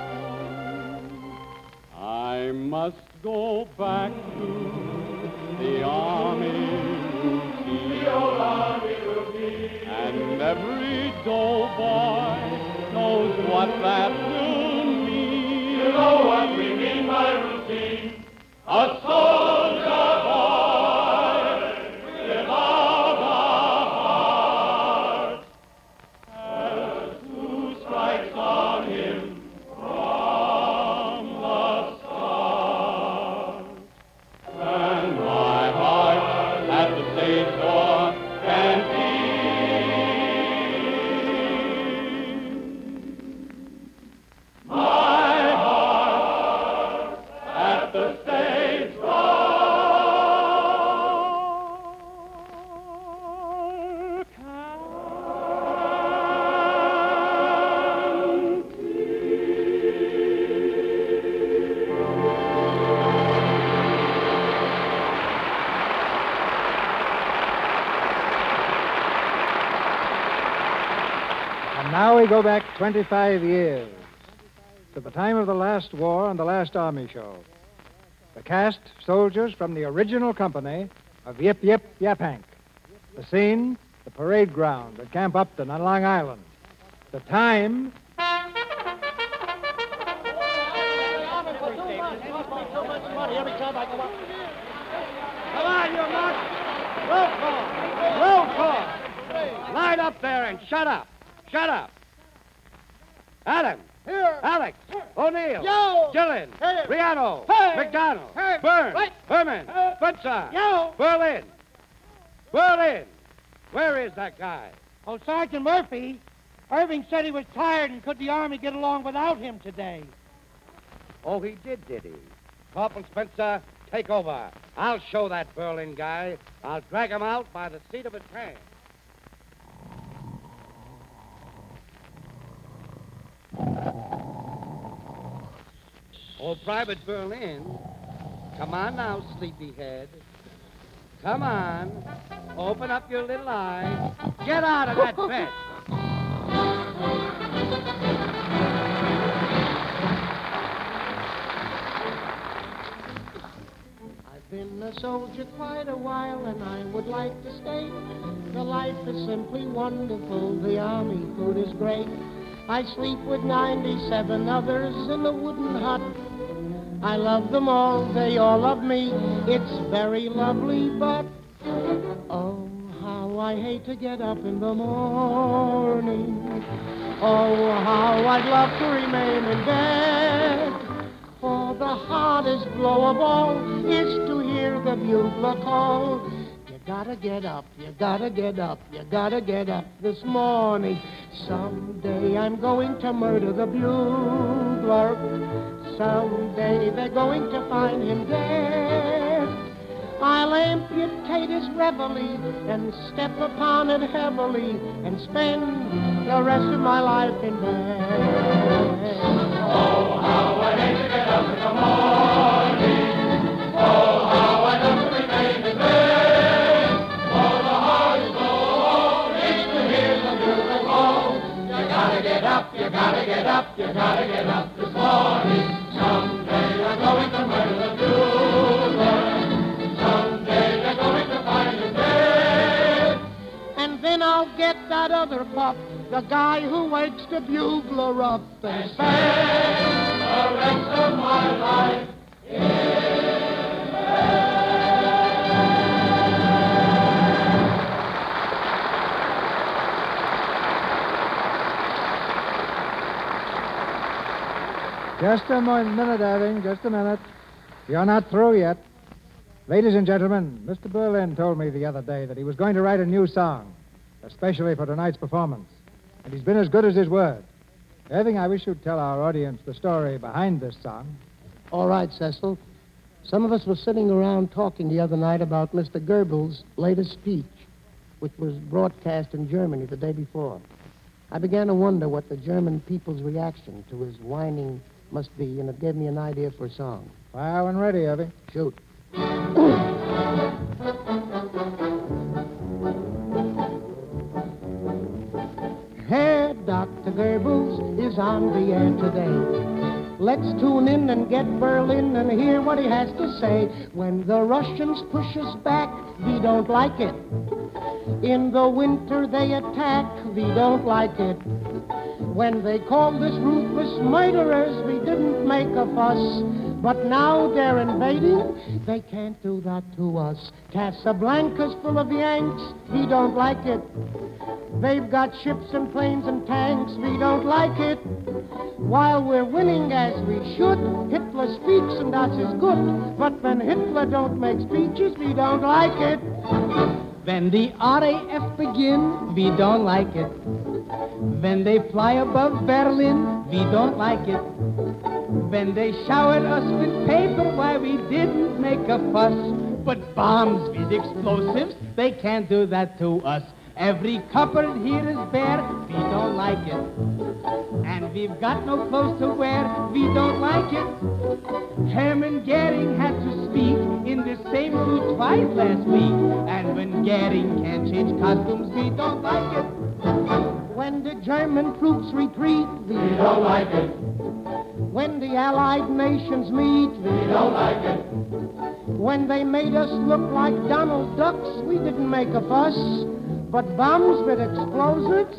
Speaker 5: I must go back to the army routine.
Speaker 4: The old army routine.
Speaker 5: And every doughboy knows what that will mean.
Speaker 4: You know what we mean by routine. A soldier boy without a heart has two strikes on him from the start.
Speaker 5: And my heart at the stage door canteen. My heart at the stage door
Speaker 2: And now we go back 25 years to the time of the last war and the last army show. The cast, soldiers from the original company of Yip Yip Yapank. The scene, the parade ground at Camp Upton on Long Island. The time,
Speaker 12: Come on, you mutt! Roll call! Roll call! Line up there and shut up! Shut up! Adam!
Speaker 9: Here!
Speaker 12: Alex! O'Neill!
Speaker 9: Yo!
Speaker 12: Dillon!
Speaker 9: Hey!
Speaker 12: Riano!
Speaker 9: Hey!
Speaker 12: McDonald!
Speaker 9: Hey!
Speaker 12: Burns!
Speaker 9: Right!
Speaker 12: Herman! Spitzer!
Speaker 9: Yo!
Speaker 12: Berlin! Berlin! Where is that guy?
Speaker 9: Oh, Sergeant Murphy, Irving said he was tired and could the Army get along without him today?
Speaker 12: Oh, he did he? Corporal Spencer, take over. I'll show that Berlin guy. I'll drag him out by the seat of his pants. Oh, Private Berlin. Come on now, sleepyhead. Come on. Open up your little eyes. Get out of that bed.
Speaker 3: I've been a soldier quite a while, and I would like to stay. The life is simply wonderful. The army food is great. I sleep with 97 others in a wooden hut. I love them all, they all love me. It's very lovely, but oh, how I hate to get up in the morning. Oh, how I'd love to remain in bed. For the hardest blow of all is to hear the bugler call. You gotta get up, you gotta get up, you gotta get up this morning. Someday I'm going to murder the bugler. Someday they're going to find him dead. I'll amputate his reveille and step upon it heavily and spend the rest of my life in bed.
Speaker 4: Oh, how I hate to get up in the morning. Oh, how I love to remain in bed. For the heart is so needs to hear the music call. You gotta get up, you gotta get up, you gotta get up this morning. Someday you're going to murder the bugler. Someday you're going to find him dead.
Speaker 3: And then I'll get that other pup, the guy who wakes the bugler up and spend
Speaker 4: the rest of my life in bed.
Speaker 2: Just a minute, Irving, just a minute. You're not through yet. Ladies and gentlemen, Mr. Berlin told me the other day that he was going to write a new song, especially for tonight's performance. And he's been as good as his word. Irving, I wish you'd tell our audience the story behind this song.
Speaker 3: All right, Cecil. Some of us were sitting around talking the other night about Mr. Goebbels' latest speech, which was broadcast in Germany the day before. I began to wonder what the German people's reaction to his whining must be, and it gave me an idea for a song.
Speaker 2: Fire when ready, Irving.
Speaker 3: Shoot. Herr Dr. Goebbels is on the air today. Let's tune in and get Berlin and hear what he has to say. When the Russians push us back, we don't like it. In the winter they attack, we don't like it. When they called us ruthless murderers, we didn't make a fuss. But now they're invading, they can't do that to us. Casablanca's full of Yanks, we don't like it. They've got ships and planes and tanks, we don't like it. While we're winning as we should, Hitler speaks and that is good. But when Hitler don't make speeches, we don't like it.
Speaker 14: When the RAF begin, we don't like it. When they fly above Berlin, we don't like it. When they showered us with paper, why we didn't make a fuss. But bombs with explosives, they can't do that to us. Every cupboard here is bare, we don't like it. And we've got no clothes to wear, we don't like it. Hermann Goering had to speak in the same suit twice last week. And when Goering can't change costumes, we don't like it.
Speaker 3: When the German troops retreat,
Speaker 4: we don't like it.
Speaker 3: When the Allied nations meet,
Speaker 4: we don't like it.
Speaker 3: When they made us look like Donald Ducks, we didn't make a fuss. But bombs with explosives?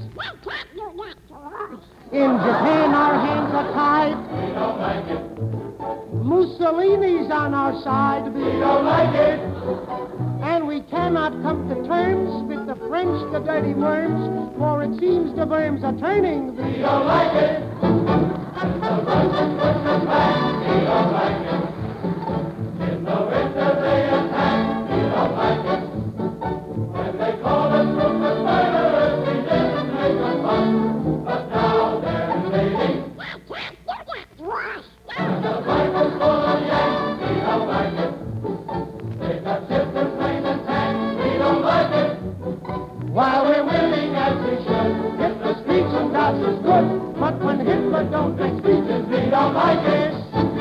Speaker 3: In Japan, our hands are tied.
Speaker 4: We don't like it.
Speaker 3: Mussolini's on our side.
Speaker 4: We don't like it.
Speaker 3: And we cannot come to terms with the French, the dirty worms, for it seems the worms are turning.
Speaker 4: We don't like it. When the Russians push us back, we don't like it. In the winter they attack, we don't like it. When they call us ruthless murderers, we didn't make a fuss. But now they're invading. And the rifles full of Yanks, we don't like it. They've got ships and planes and tanks, we don't like it. While we're winning as we should, Hitler speaks and that is good. But when Hitler don't make speeches, we don't like it.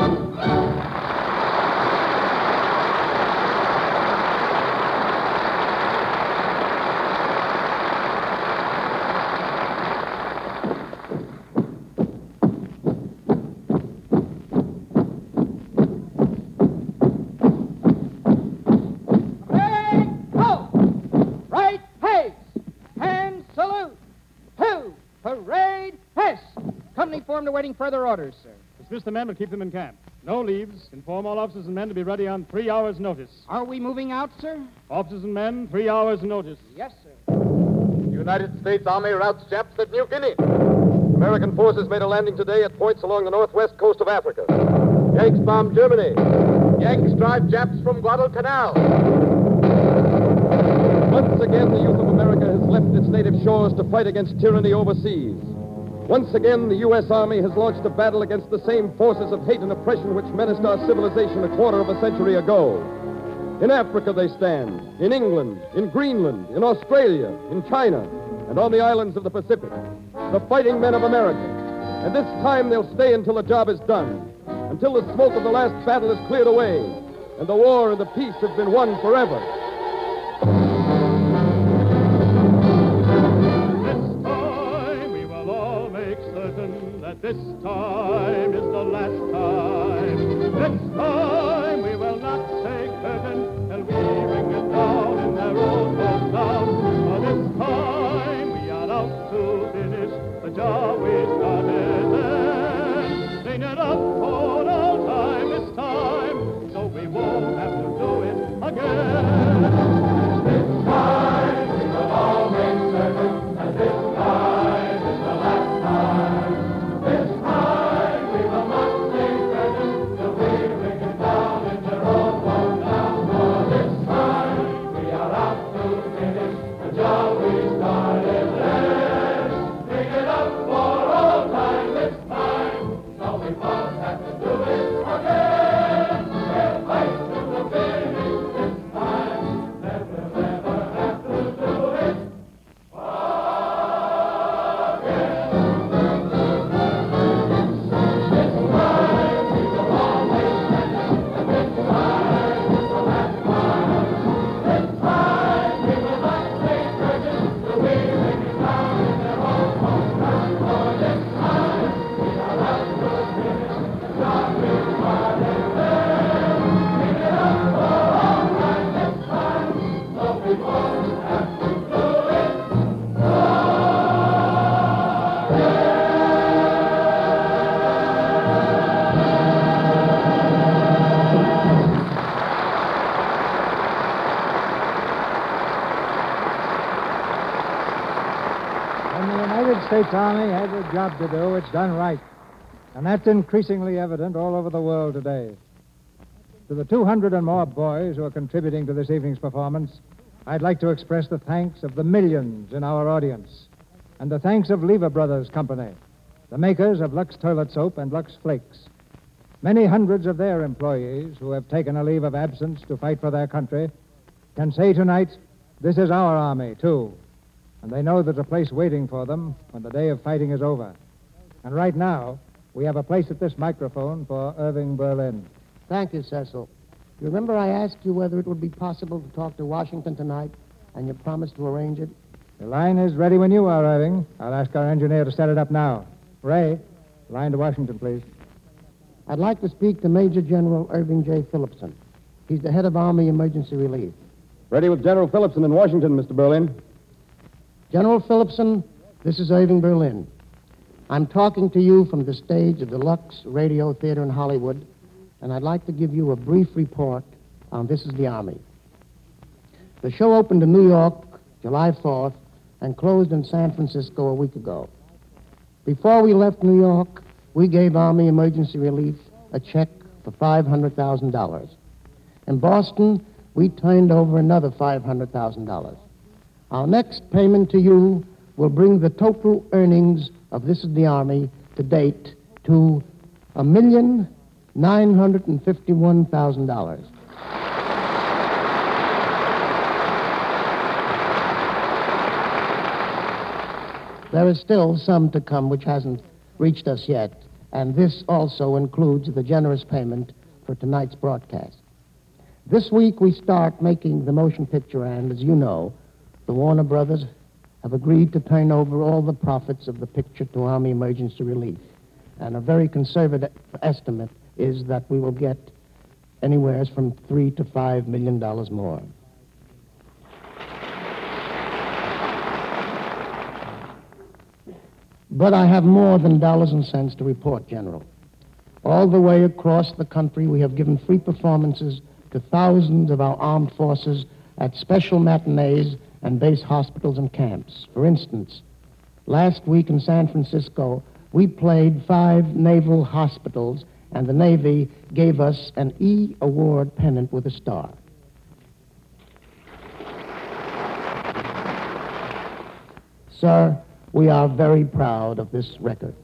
Speaker 15: Awaiting further orders, sir.
Speaker 20: Dismiss the men, but keep them in camp. No leaves. Inform all officers and men to be ready on 3 hours' notice.
Speaker 15: Are we moving out, sir?
Speaker 20: Officers and men, 3 hours' notice.
Speaker 15: Yes, sir.
Speaker 1: The United States Army routs Japs at New Guinea. American forces made a landing today at points along the northwest coast of Africa. Yanks bomb Germany. Yanks drive Japs from Guadalcanal. Once again, the youth of America has left its native shores to fight against tyranny overseas. Once again, the U.S. Army has launched a battle against the same forces of hate and oppression which menaced our civilization a quarter of a century ago.
Speaker 21: In Africa they stand, in England, in Greenland, in Australia, in China, and on the islands of the Pacific. The fighting men of America. And this time they'll stay until the job is done, until the smoke of the last battle is cleared away, and the war and the peace have been won forever.
Speaker 4: This time is the last time. This time we will not take curtain till we ring it down in their own hometown. For this time we are out to finish the job we started then. Clean it up for all time this time, so we won't have to do it again. This time we will all make certain that this time is the last time. This time we will not stay present till we bring it down in their own hometown. For this time we are out to finish the job we started then. Bring it up for all time this time, so we won't have to do it again. We'll fight to the finish this time, then we'll never have to do it again.
Speaker 2: When the United States Army has a job to do, it's done right. And that's increasingly evident all over the world today. To the 200 and more boys who are contributing to this evening's performance, I'd like to express the thanks of the millions in our audience and the thanks of Lever Brothers Company, the makers of Lux Toilet Soap and Lux Flakes. Many hundreds of their employees who have taken a leave of absence to fight for their country can say tonight, this is our army, too. And they know there's a place waiting for them when the day of fighting is over. And right now, we have a place at this microphone for Irving Berlin.
Speaker 3: Thank you, Cecil. You remember I asked you whether it would be possible to talk to Washington tonight, and you promised to arrange it?
Speaker 2: The line is ready when you are, Irving. I'll ask our engineer to set it up now. Ray, line to Washington, please.
Speaker 3: I'd like to speak to Major General Irving J. Phillipson. He's the head of Army Emergency Relief.
Speaker 21: Ready with General Phillipson in Washington, Mr. Berlin.
Speaker 3: General Phillipson, this is Irving Berlin. I'm talking to you from the stage of the Lux Radio Theater in Hollywood, and I'd like to give you a brief report on This is the Army. The show opened in New York July 4th and closed in San Francisco a week ago. Before we left New York, we gave Army Emergency Relief a check for $500,000. In Boston, we turned over another $500,000. Our next payment to you will bring the total earnings of This is the Army to date to $1,951,000. There is still some to come which hasn't reached us yet, and this also includes the generous payment for tonight's broadcast. This week we start making the motion picture, and as you know, the Warner Brothers have agreed to turn over all the profits of the picture to Army Emergency Relief. And a very conservative estimate is that we will get anywhere from $3 to $5 million more. But I have more than dollars and cents to report, General. All the way across the country, we have given free performances to thousands of our armed forces at special matinees and base hospitals and camps. For instance, last week in San Francisco, we played 5 naval hospitals, and the Navy gave us an E Award pennant with a star. Sir, we are very proud of this record.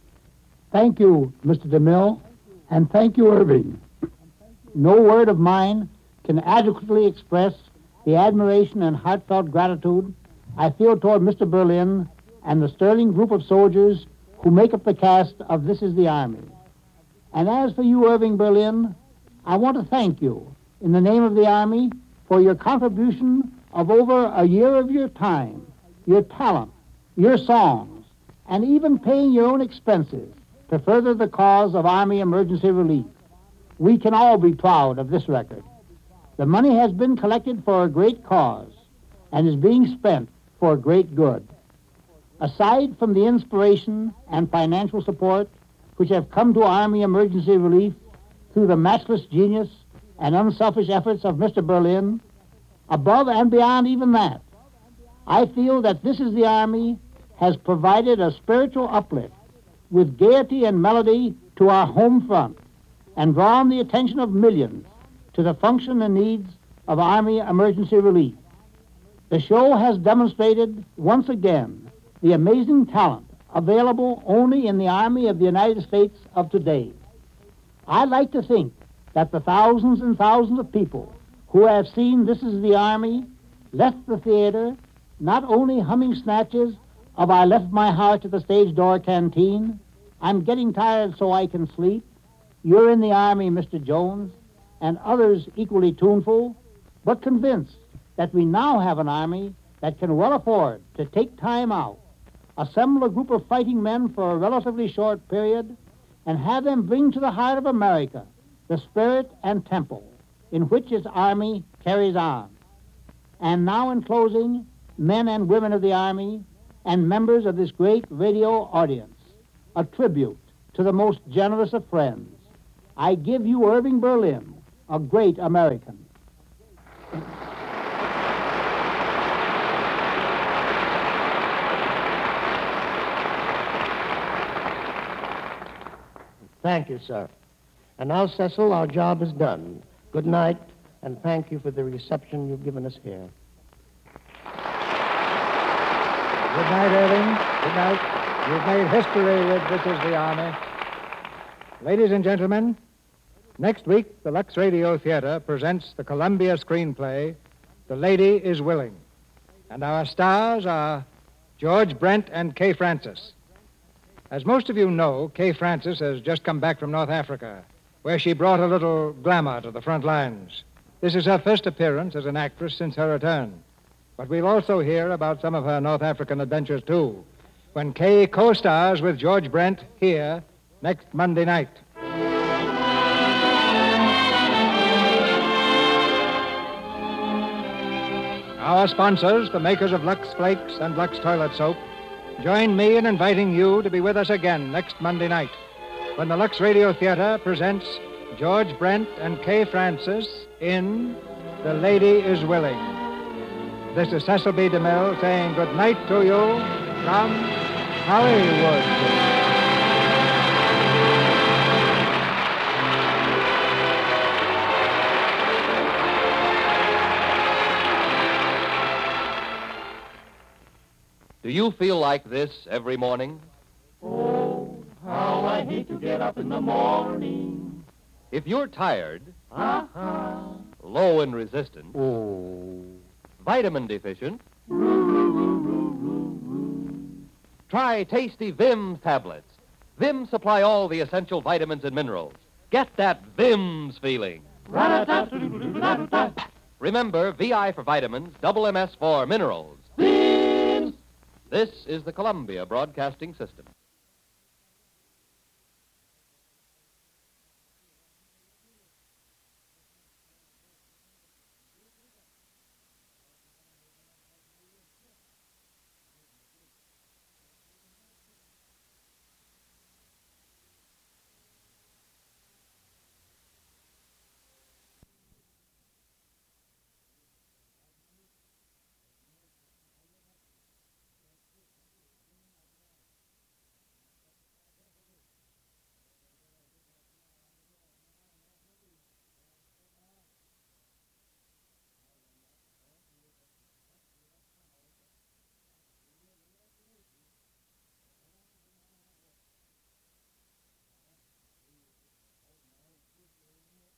Speaker 22: Thank you, Mr. DeMille, and thank you, Irving. No word of mine
Speaker 7: can adequately express the admiration and heartfelt gratitude I feel toward Mr. Berlin and the sterling group of soldiers who make up the cast of This Is the Army. And as for you, Irving Berlin, I want to thank you in the name of the Army for your contribution of over a year of your time, your talent, your songs, and even paying your own expenses to further the cause of Army emergency relief. We can all be proud of this record. The money has been collected for a great cause and is being spent for a great good. Aside from the inspiration and financial support which have come to Army emergency relief through the matchless genius and unselfish efforts of Mr. Berlin, above and beyond even that, I feel that This Is the Army has provided a spiritual uplift with gaiety and melody to our home front and drawn the attention of millions to the function and needs of Army emergency relief. The show has demonstrated once again the amazing talent available only in the Army of the United States of today. I like to think that the thousands and thousands of people who have seen This Is the Army left the theater not only humming snatches of I Left My Heart at the Stage Door Canteen, I'm Getting Tired So I Can Sleep, You're in the Army, Mr. Jones, and others equally tuneful, but convinced that we now have an Army that can well afford to take time out, assemble a group of fighting men for a relatively short period, and have them bring to the heart of America the spirit and tempo in which its Army carries on. And now in closing, men and women of the Army and members of this great radio audience, a tribute to the most generous of friends. I give you Irving Berlin, a great American.
Speaker 3: Thank you, sir. And now, Cecil, our job is done. Good night, and thank you for the reception you've given us here.
Speaker 2: Good night, Irving. Good night. You've made history with This Is the Army. Ladies and gentlemen, next week, the Lux Radio Theater presents the Columbia screenplay, The Lady Is Willing. And our stars are George Brent and Kay Francis. As most of you know, Kay Francis has just come back from North Africa, where she brought a little glamour to the front lines. This is her first appearance as an actress since her return. But we'll also hear about some of her North African adventures, too, when Kay co-stars with George Brent here next Monday night. Our sponsors, the makers of Lux Flakes and Lux Toilet Soap, join me in inviting you to be with us again next Monday night when the Lux Radio Theater presents George Brent and Kay Francis in The Lady Is Willing. This is Cecil B. DeMille saying good night to you from Hollywood.
Speaker 1: Do you feel like this every morning?
Speaker 4: Oh, how I hate to get up in the morning.
Speaker 1: If you're tired,
Speaker 4: Uh-huh.
Speaker 1: low in resistance,
Speaker 4: Oh.
Speaker 1: vitamin deficient, try tasty Vim's tablets. Vim's supply all the essential vitamins and minerals. Get that Vim's feeling. Remember, VI for vitamins, double MS for minerals. This is the Columbia Broadcasting System.